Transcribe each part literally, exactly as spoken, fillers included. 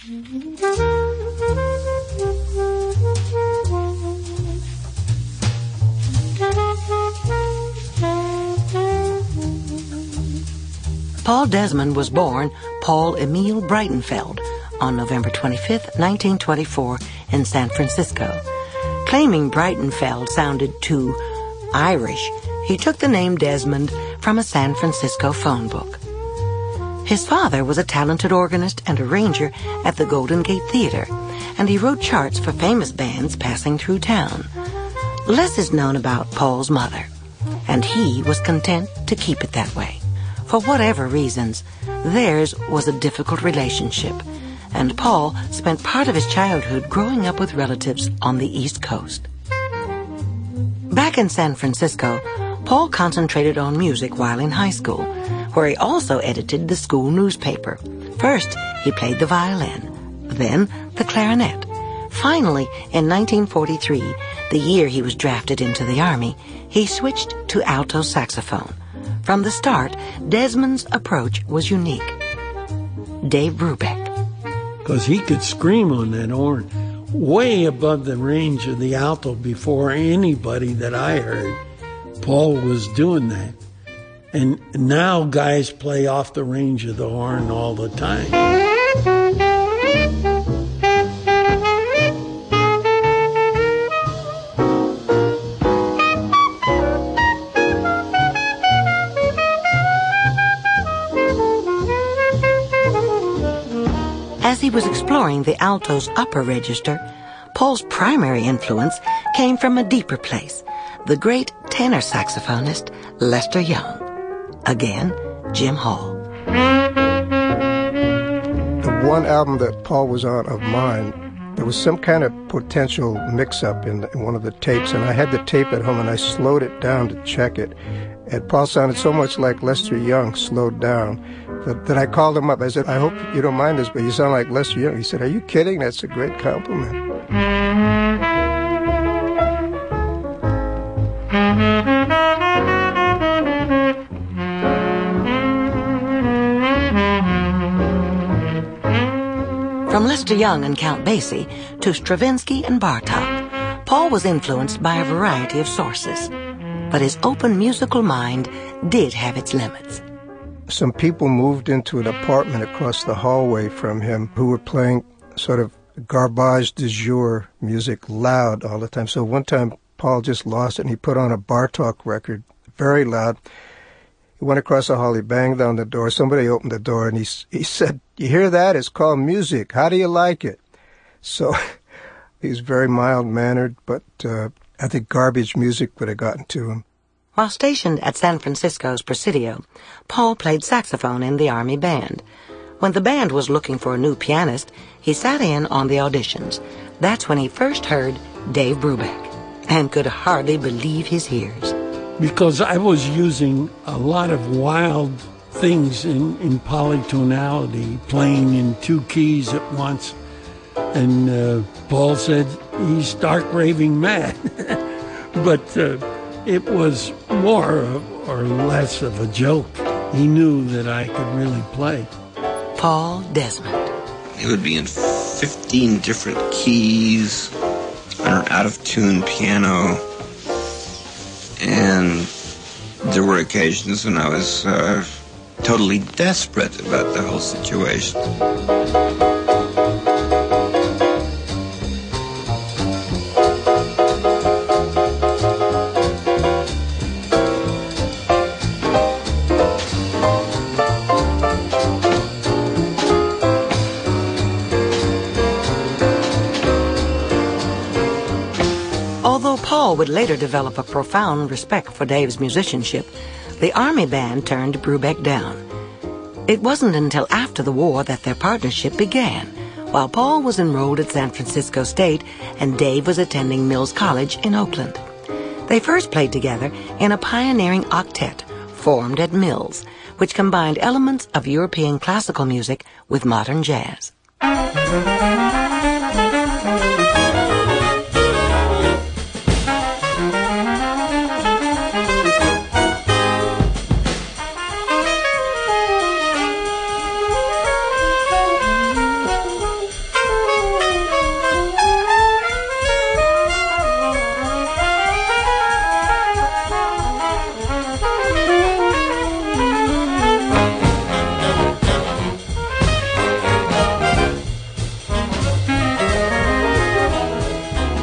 Paul Desmond was born Paul Emile Breitenfeld on November twenty-fifth, nineteen twenty-four in San Francisco. Claiming Breitenfeld sounded too Irish, he took the name Desmond from a San Francisco phone book. His father was a talented organist and arranger at the Golden Gate Theater, and he wrote charts for famous bands passing through town. Less is known about Paul's mother, and he was content to keep it that way. For whatever reasons, theirs was a difficult relationship, and Paul spent part of his childhood growing up with relatives on the East Coast. Back in San Francisco, Paul concentrated on music while in high school, where he also edited the school newspaper. First, he played the violin, then the clarinet. Finally, in nineteen forty-three, the year he was drafted into the Army, he switched to alto saxophone. From the start, Desmond's approach was unique. Dave Brubeck. Because he could scream on that horn way above the range of the alto before anybody that I heard. Paul was doing that. And now guys play off the range of the horn all the time. As he was exploring the alto's upper register, Paul's primary influence came from a deeper place, the great tenor saxophonist Lester Young. Again, Jim Hall. The one album that Paul was on of mine, there was some kind of potential mix-up in, in one of the tapes, and I had the tape at home, and I slowed it down to check it. And Paul sounded so much like Lester Young, slowed down, that, that I called him up. I said, I hope you don't mind this, but you sound like Lester Young. He said, are you kidding? That's a great compliment. From Lester Young and Count Basie to Stravinsky and Bartok, Paul was influenced by a variety of sources. But his open musical mind did have its limits. Some people moved into an apartment across the hallway from him who were playing sort of garbage du jour music loud all the time. So one time Paul just lost it and he put on a Bartok record, very loud. He went across the hall, he banged on the door. Somebody opened the door and he, he said, you hear that? It's called music. How do you like it? So he was very mild-mannered, but uh, I think garbage music would have gotten to him. While stationed at San Francisco's Presidio, Paul played saxophone in the Army band. When the band was looking for a new pianist, he sat in on the auditions. That's when he first heard Dave Brubeck and could hardly believe his ears. Because I was using a lot of wild things in, in polytonality, playing in two keys at once. And uh, Paul said he's stark raving mad. But uh, it was more or less of a joke. He knew that I could really play. Paul Desmond. It would be in fifteen different keys on an out-of-tune piano. And there were occasions when I was uh, totally desperate about the whole situation. Although Paul would later develop a profound respect for Dave's musicianship, the Army band turned Brubeck down. It wasn't until after the war that their partnership began, while Paul was enrolled at San Francisco State and Dave was attending Mills College in Oakland. They first played together in a pioneering octet formed at Mills, which combined elements of European classical music with modern jazz.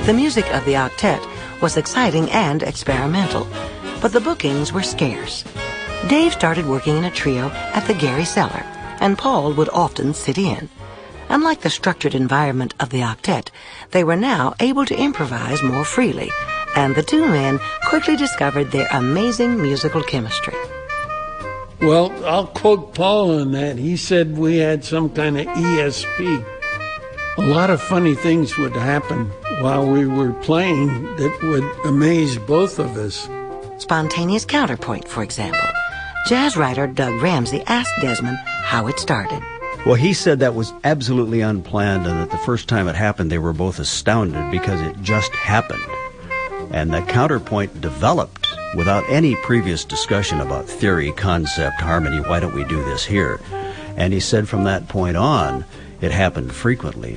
The music of the octet was exciting and experimental, but the bookings were scarce. Dave started working in a trio at the Gary Cellar, and Paul would often sit in. Unlike the structured environment of the octet, they were now able to improvise more freely, and the two men quickly discovered their amazing musical chemistry. Well, I'll quote Paul on that. He said we had some kind of E S P. A lot of funny things would happen while we were playing that would amaze both of us. Spontaneous counterpoint, for example. Jazz writer Doug Ramsey asked Desmond how it started. Well, he said that was absolutely unplanned, and that the first time it happened, they were both astounded because it just happened. And the counterpoint developed without any previous discussion about theory, concept, harmony, why don't we do this here? And he said from that point on, it happened frequently.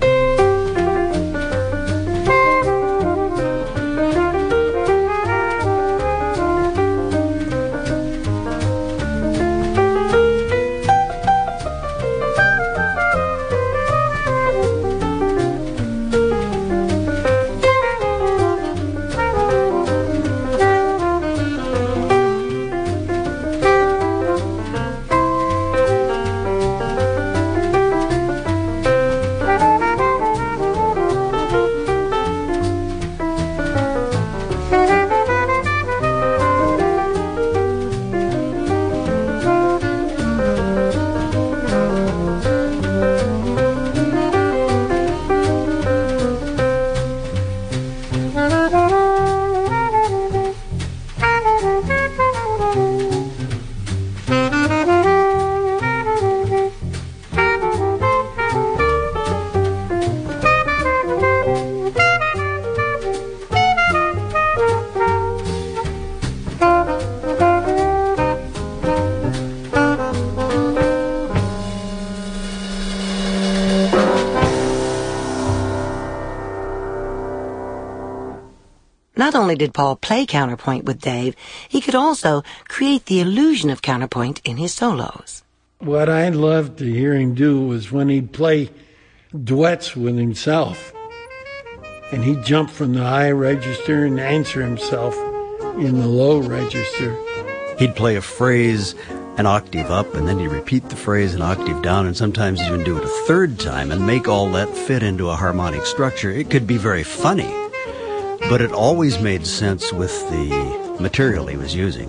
Not only did Paul play counterpoint with Dave, he could also create the illusion of counterpoint in his solos. What I loved to hear him do was when he'd play duets with himself, and he'd jump from the high register and answer himself in the low register. He'd play a phrase an octave up, and then he'd repeat the phrase an octave down, and sometimes even do it a third time and make all that fit into a harmonic structure. It could be very funny, but it always made sense with the material he was using.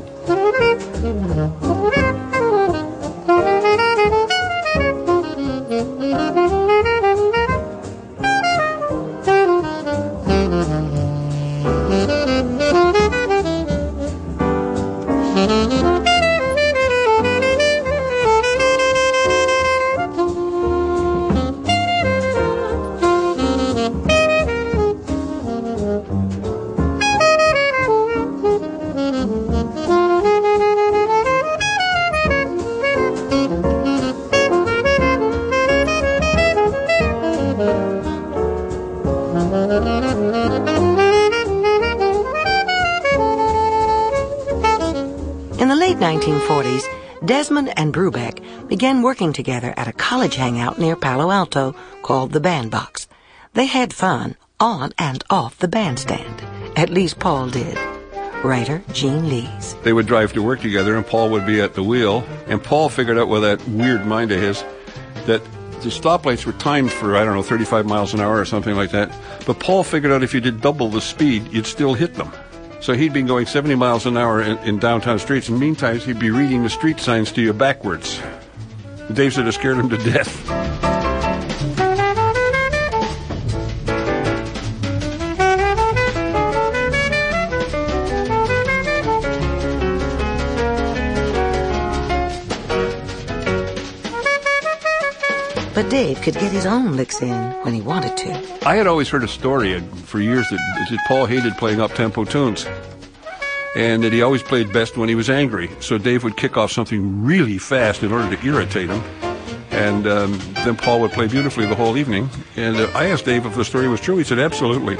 In the late nineteen forties, Desmond and Brubeck began working together at a college hangout near Palo Alto called the Bandbox. They had fun on and off the bandstand. At least Paul did. Writer Gene Lees. They would drive to work together, and Paul would be at the wheel. And Paul figured out with that weird mind of his that the stoplights were timed for, I don't know, thirty-five miles an hour or something like that. But Paul figured out if you did double the speed, you'd still hit them. So he'd been going seventy miles an hour in, in downtown streets, and meantime he'd be reading the street signs to you backwards. Dave said it scared him to death. But Dave could get his own licks in when he wanted to. I had always heard a story for years that, that Paul hated playing up-tempo tunes, and that he always played best when he was angry. So Dave would kick off something really fast in order to irritate him, and um, then Paul would play beautifully the whole evening. And uh, I asked Dave if the story was true. He said, absolutely.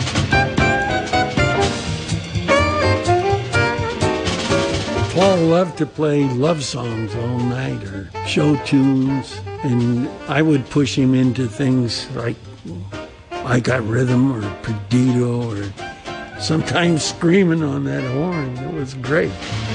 Paul loved like to play love songs all night or show tunes, and I would push him into things like I Got Rhythm or Perdido, or sometimes screaming on that horn. It was great.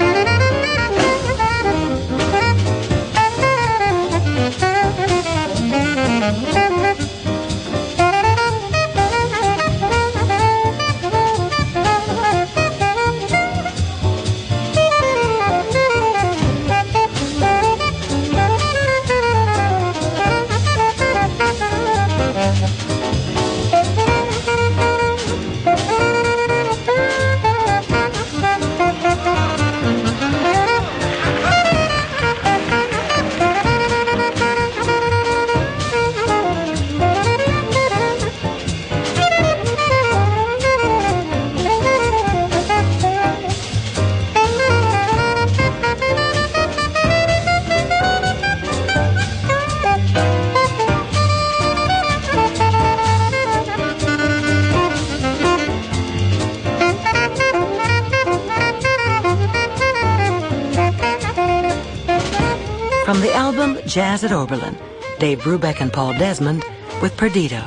From the album Jazz at Oberlin, Dave Brubeck and Paul Desmond with Perdido.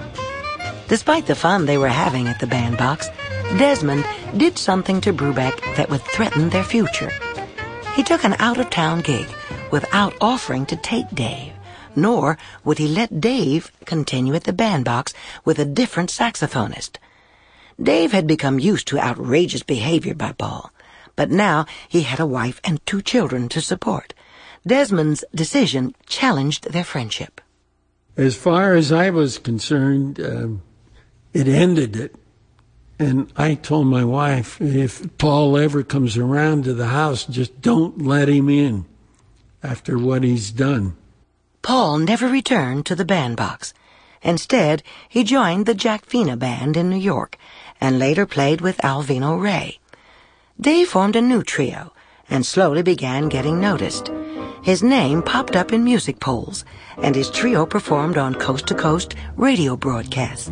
Despite the fun they were having at the bandbox, Desmond did something to Brubeck that would threaten their future. He took an out-of-town gig without offering to take Dave, nor would he let Dave continue at the bandbox with a different saxophonist. Dave had become used to outrageous behavior by Paul, but now he had a wife and two children to support. Desmond's decision challenged their friendship. As far as I was concerned, uh, it ended it. And I told my wife, if Paul ever comes around to the house, just don't let him in after what he's done. Paul never returned to the bandbox. Instead, he joined the Jack Fina Band in New York and later played with Alvino Ray. Dave formed a new trio and slowly began getting noticed. His name popped up in music polls, and his trio performed on coast-to-coast radio broadcasts.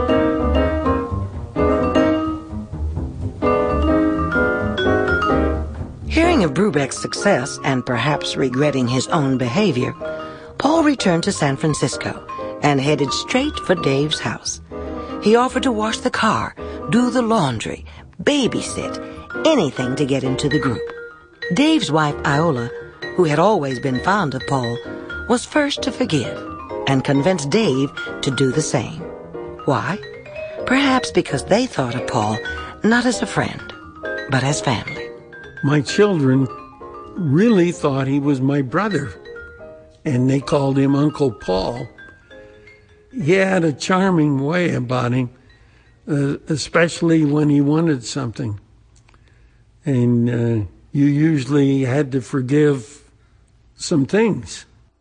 Hearing of Brubeck's success and perhaps regretting his own behavior, Paul returned to San Francisco and headed straight for Dave's house. He offered to wash the car, do the laundry, babysit, anything to get into the group. Dave's wife, Iola, who had always been fond of Paul, was first to forgive and convince Dave to do the same. Why? Perhaps because they thought of Paul not as a friend, but as family. My children really thought he was my brother, and they called him Uncle Paul. He had a charming way about him, uh, especially when he wanted something. And uh, you usually had to forgive some things.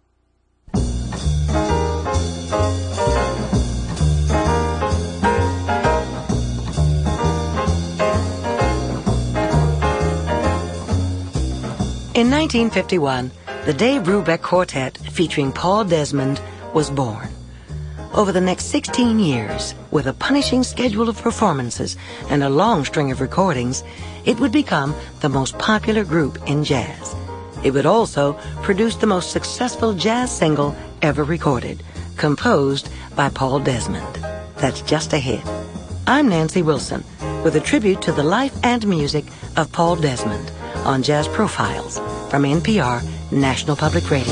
In nineteen fifty-one, the Dave Brubeck Quartet featuring Paul Desmond was born. Over the next sixteen years, with a punishing schedule of performances and a long string of recordings, it would become the most popular group in jazz. It would also produce the most successful jazz single ever recorded, composed by Paul Desmond. That's just ahead. I'm Nancy Wilson, with a tribute to the life and music of Paul Desmond on Jazz Profiles from N P R National Public Radio.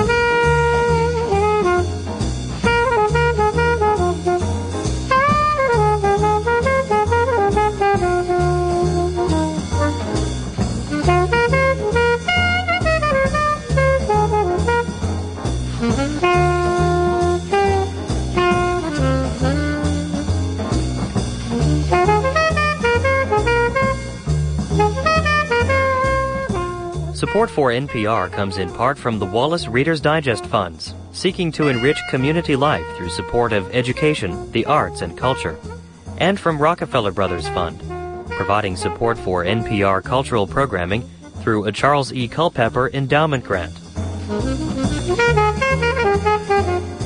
Support for N P R comes in part from the Wallace Reader's Digest Funds, seeking to enrich community life through support of education, the arts, and culture, and from Rockefeller Brothers Fund, providing support for N P R cultural programming through a Charles E. Culpepper Endowment Grant.